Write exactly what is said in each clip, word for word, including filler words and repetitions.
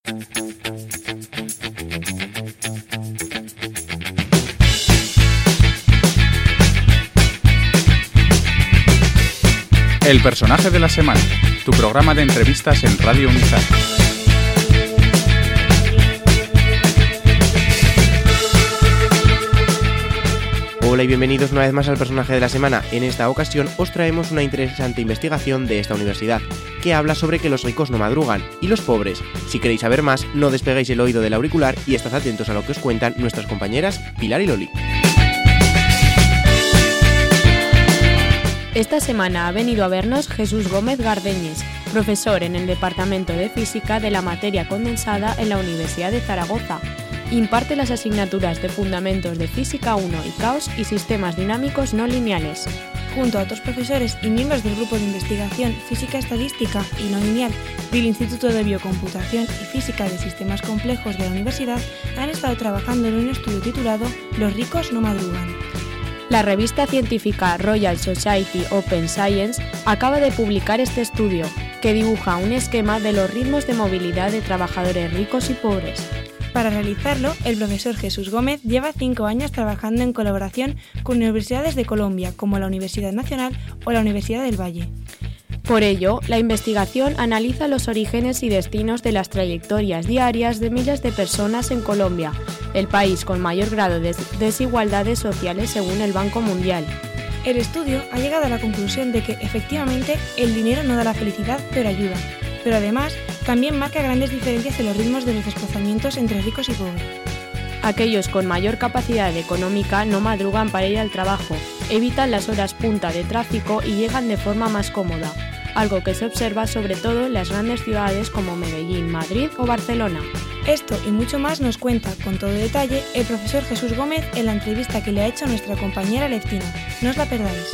El personaje de la semana, tu programa de entrevistas en Radio Unizar. Hola y bienvenidos una vez más al personaje de la semana. En esta ocasión os traemos una interesante investigación de esta universidad que habla sobre que los ricos no madrugan y los pobres. Si queréis saber más, no despeguéis el oído del auricular y estad atentos a lo que os cuentan nuestras compañeras Pilar y Loli. Esta semana ha venido a vernos Jesús Gómez Gardeñes, profesor en el Departamento de Física de la materia condensada en la Universidad de Zaragoza. Imparte las asignaturas de Fundamentos de Física uno y Caos y Sistemas Dinámicos No Lineales. Junto a otros profesores y miembros del Grupo de Investigación Física Estadística y No Lineal del Instituto de Biocomputación y Física de Sistemas Complejos de la Universidad, han estado trabajando en un estudio titulado Los ricos no madrugan. La revista científica Royal Society Open Science acaba de publicar este estudio, que dibuja un esquema de los ritmos de movilidad de trabajadores ricos y pobres. Para realizarlo, el profesor Jesús Gómez lleva cinco años trabajando en colaboración con universidades de Colombia, como la Universidad Nacional o la Universidad del Valle. Por ello, la investigación analiza los orígenes y destinos de las trayectorias diarias de miles de personas en Colombia, el país con mayor grado de desigualdades sociales según el Banco Mundial. El estudio ha llegado a la conclusión de que, efectivamente, el dinero no da la felicidad, pero ayuda. Pero además, también marca grandes diferencias en los ritmos de los desplazamientos entre ricos y pobres. Aquellos con mayor capacidad económica no madrugan para ir al trabajo, evitan las horas punta de tráfico y llegan de forma más cómoda, algo que se observa sobre todo en las grandes ciudades como Medellín, Madrid o Barcelona. Esto y mucho más nos cuenta con todo detalle el profesor Jesús Gómez en la entrevista que le ha hecho a nuestra compañera Lectina. No os la perdáis.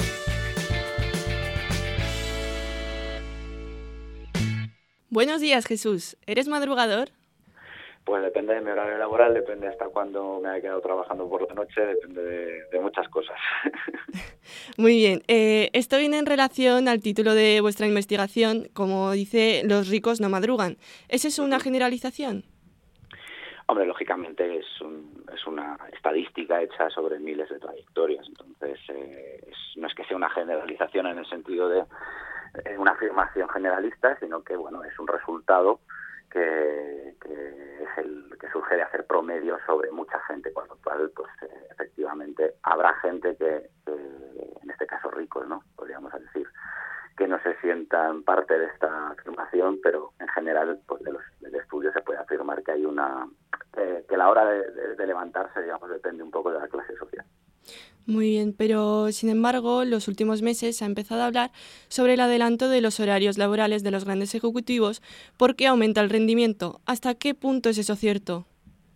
Buenos días, Jesús. ¿Eres madrugador? Pues depende de mi horario laboral, depende hasta cuándo me haya quedado trabajando por la noche, depende de, de muchas cosas. Muy bien. Eh, esto viene en relación al título de vuestra investigación, como dice, los ricos no madrugan. ¿Es eso una generalización? Hombre, lógicamente es, un, es una estadística hecha sobre miles de trayectorias, entonces eh, es, no es que sea una generalización en el sentido de eh, una afirmación generalista, sino que bueno, es un resultado que, que es el que surge de hacer promedios sobre mucha gente, con lo cual pues eh, efectivamente habrá gente que, que, en este caso ricos, ¿no? Podríamos decir, que no se sientan parte de esta afirmación, pero en general pues de los, del estudio se puede afirmar que hay una eh, que la hora de, de, de levantarse, digamos, depende un poco de la clase social. Muy bien, pero sin embargo, en los últimos meses se ha empezado a hablar sobre el adelanto de los horarios laborales de los grandes ejecutivos porque aumenta el rendimiento. ¿Hasta qué punto es eso cierto?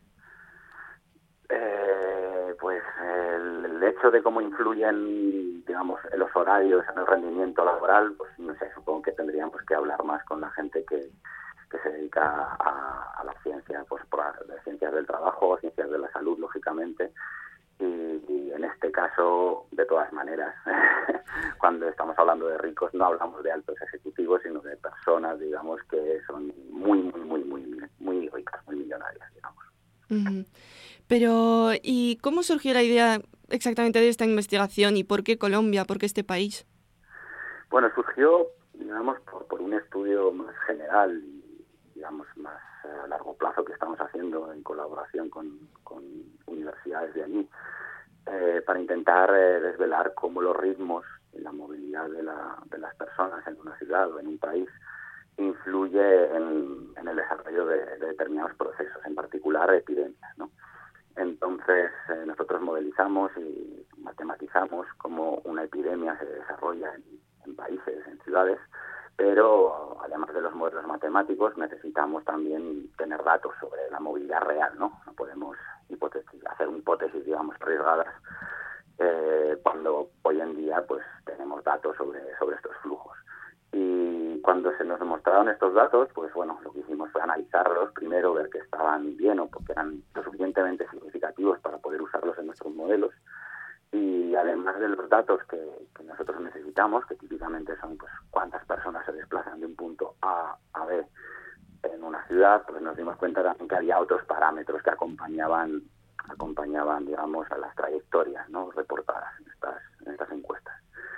Eh, pues el, el hecho de cómo influyen, digamos, los horarios en el rendimiento laboral, pues no sé, supongo que tendríamos que hablar más con la gente que, que se dedica a, a la ciencia, pues por las ciencias del trabajo, ciencias de la salud, lógicamente. Y, y en este caso, de todas maneras, cuando estamos hablando de ricos no hablamos de altos ejecutivos, sino de personas, digamos, que son muy, muy, muy, muy, muy ricas, muy millonarias, digamos. Uh-huh. Pero, ¿y cómo surgió la idea exactamente de esta investigación y por qué Colombia, por qué este país? Bueno, surgió, digamos, por, por un estudio más general y, digamos, más a largo plazo que estamos haciendo en colaboración con, con universidades de allí, eh, para intentar eh, desvelar cómo los ritmos y la movilidad de, la, de las personas en una ciudad o en un país influye en, en el desarrollo de, de determinados procesos, en particular epidemias, ¿no? Entonces, eh, nosotros modelizamos y matematizamos cómo una epidemia se desarrolla en, en países, en ciudades, pero además de los modelos matemáticos necesitamos también tener datos sobre la movilidad real, ¿no? No podemos hipotesis, hacer hipótesis, digamos, arriesgadas eh, cuando hoy en día pues tenemos datos sobre, sobre estos flujos. Y cuando se nos demostraron estos datos, pues bueno, lo que hicimos fue analizarlos, primero ver que estaban bien o porque eran lo suficientemente significativos para poder usarlos en nuestros modelos. Y además de los datos que, que nosotros necesitamos, que típicamente son pues cuántas personas se desplazan de un punto A a B en una ciudad, pues nos dimos cuenta también que había otros parámetros que acompañaban, acompañaban, digamos, a las trayectorias, ¿no?, reportadas en estas, en estas encuestas.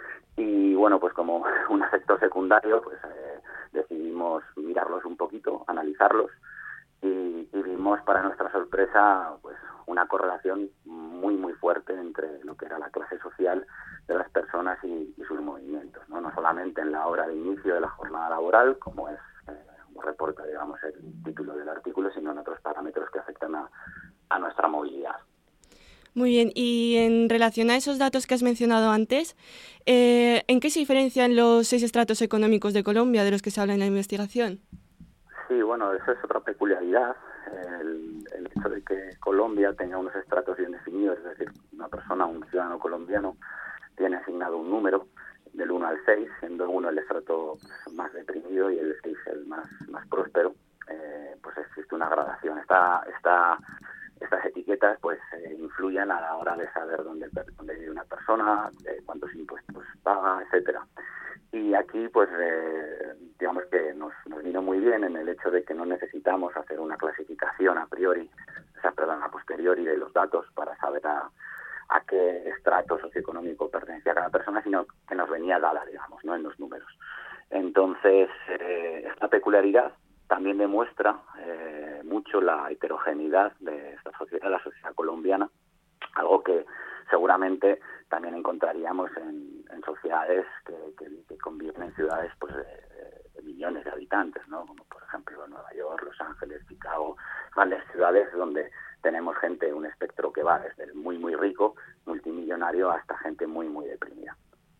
Y bueno, pues como un efecto secundario, pues eh, decidimos mirarlos un poquito, analizarlos, y, y vimos, para nuestra sorpresa, pues una correlación muy muy fuerte entre lo que era la clase social de las personas y, y sus movimientos, ¿no? No solamente en la hora de inicio de la jornada laboral, como es eh, como reporta, digamos, el título del artículo, sino en otros parámetros que afectan a, a nuestra movilidad. Muy bien, y en relación a esos datos que has mencionado antes, eh, ¿en qué se diferencian los seis estratos económicos de Colombia de los que se habla en la investigación? Sí, bueno, esa es otra peculiaridad, el, el hecho de que Colombia tenga unos estratos bien definidos, es decir, una persona, un ciudadano colombiano, tiene asignado un número del uno al seis, siendo el uno el estrato más deprimido y el seis el más, más próspero. Eh, pues existe una gradación. Esta, esta, estas etiquetas pues eh, influyen a la hora de saber dónde, dónde vive una persona, eh, cuántos impuestos paga, etcétera. Y aquí, pues, eh, digamos que nos, nos vino muy bien en el hecho de que no necesitamos hacer una clasificación a priori, o sea, perdón, a posteriori de los datos para saber a, a qué estrato socioeconómico pertenecía cada persona, sino que nos venía dada, digamos, ¿no?, en los números. Entonces, eh, esta peculiaridad también demuestra eh, mucho la heterogeneidad de esta sociedad, de la sociedad colombiana, algo que seguramente también encontraríamos en, en sociedades que, que, que conviven en ciudades pues de, de millones de habitantes, ¿no?, como por ejemplo Nueva York, Los Ángeles, Chicago, grandes ciudades donde tenemos gente, un espectro que va desde el muy muy rico, multimillonario, hasta gente muy muy deprimida.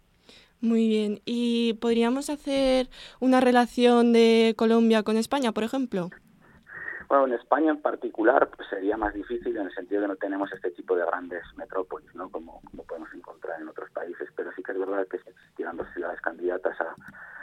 Muy bien, ¿y podríamos hacer una relación de Colombia con España, por ejemplo? Bueno, en España en particular pues sería más difícil en el sentido de que no tenemos este tipo de grandes metrópolis, ¿no?, como, como podemos encontrar en otros países, pero sí que es verdad que si existieran dos ciudades candidatas a,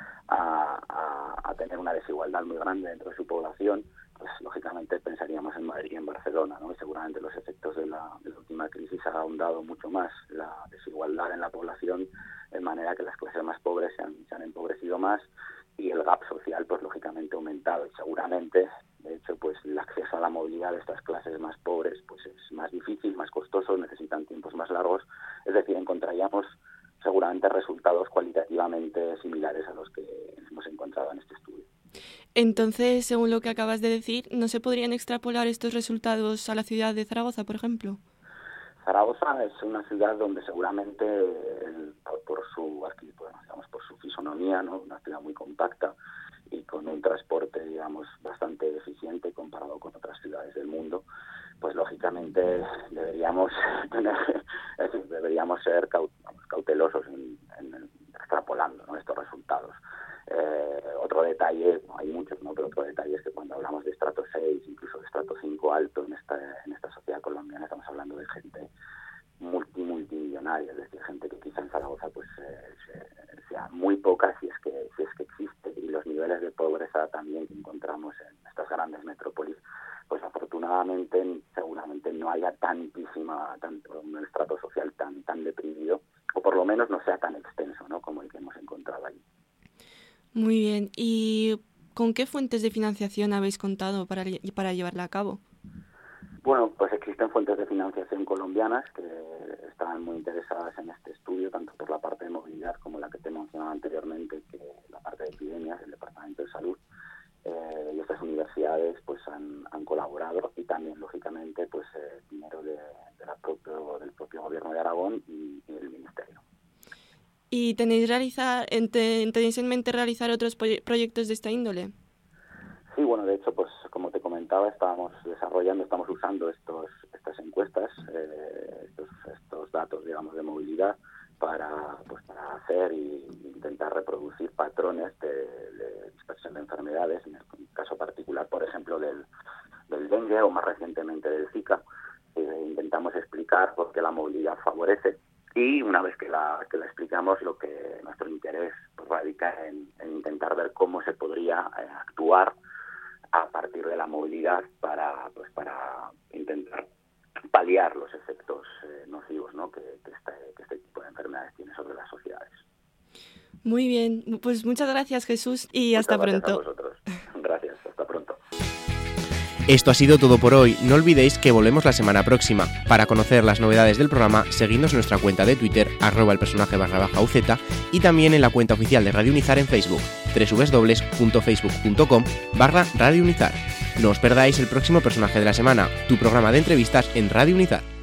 a, a, a tener una desigualdad muy grande dentro de su población, pues lógicamente pensaríamos en Madrid y en Barcelona, ¿no? Y seguramente los efectos de la, de la última crisis han ahondado mucho más la desigualdad en la población, de manera que las clases más pobres se han, se han empobrecido más y el gap social pues lógicamente ha aumentado, y seguramente, de hecho, pues el acceso a la movilidad de estas clases más pobres pues es más difícil, más costoso, necesitan tiempos más largos, es decir, encontraríamos seguramente resultados cualitativamente similares a los que hemos encontrado en este estudio. Entonces, según lo que acabas de decir, ¿no se podrían extrapolar estos resultados a la ciudad de Zaragoza, por ejemplo? Zaragoza es una ciudad donde seguramente, por, por su digamos, por su fisonomía, ¿no?, una ciudad muy compacta y con un transporte, digamos, bastante eficiente comparado con otras ciudades del mundo, pues lógicamente deberíamos tener, es decir, deberíamos ser cautelosos en, en extrapolando, ¿no?, estos resultados. Eh, otro detalle, no hay muchos, ¿no?, pero otro detalle es que cuando hablamos de estrato seis, incluso de estrato cinco alto en esta, en esta sociedad colombiana, estamos hablando de gente multi, multimillonaria, es decir, gente que quizá en Zaragoza pues eh, sea muy poca si es que si es que existe, y los niveles de pobreza también que encontramos en estas grandes metrópolis, pues afortunadamente seguramente no haya tantísima, tanto un estrato social tan tan deprimido, o por lo menos no sea tan extenso, ¿no?, como el que hemos encontrado allí. Muy bien, ¿y con qué fuentes de financiación habéis contado para, para llevarla a cabo? Bueno, pues existen fuentes de financiación colombianas que están muy interesadas en este estudio, tanto por la parte de movilidad como la que te mencionaba anteriormente, que la parte de epidemias, el Departamento de Salud, eh, y estas universidades pues han, han colaborado, y también lógicamente pues eh, dinero de, de la propio, del propio gobierno de Aragón y, y del Ministerio. ¿Y tenéis, realizar, tenéis en mente realizar otros proyectos de esta índole? Sí, bueno, de hecho, pues como te comentaba, estábamos desarrollando, estamos usando estos estas encuestas, eh, estos, estos datos, digamos, de movilidad para pues para hacer e intentar reproducir patrones de, de dispersión de enfermedades, en el caso particular, por ejemplo, del, del dengue o más recientemente del Zika. Eh, intentamos explicar por qué la movilidad favorece. Y una vez que la, que la explicamos, lo que nuestro interés pues, radica en, en intentar ver cómo se podría eh, actuar a partir de la movilidad para pues para intentar paliar los efectos eh, nocivos, ¿no?, que, que, este, que este tipo de enfermedades tiene sobre las sociedades. Muy bien, pues muchas gracias, Jesús, y Muchas hasta gracias pronto. A vosotros. Gracias, hasta pronto. Esto ha sido todo por hoy, no olvidéis que volvemos la semana próxima. Para conocer las novedades del programa, seguidnos en nuestra cuenta de Twitter, arroba el personaje barra baja UZ, y también en la cuenta oficial de Radio Unizar en Facebook, doble u doble u doble u punto facebook punto com barra Radio Unizar. No os perdáis el próximo personaje de la semana, tu programa de entrevistas en Radio Unizar.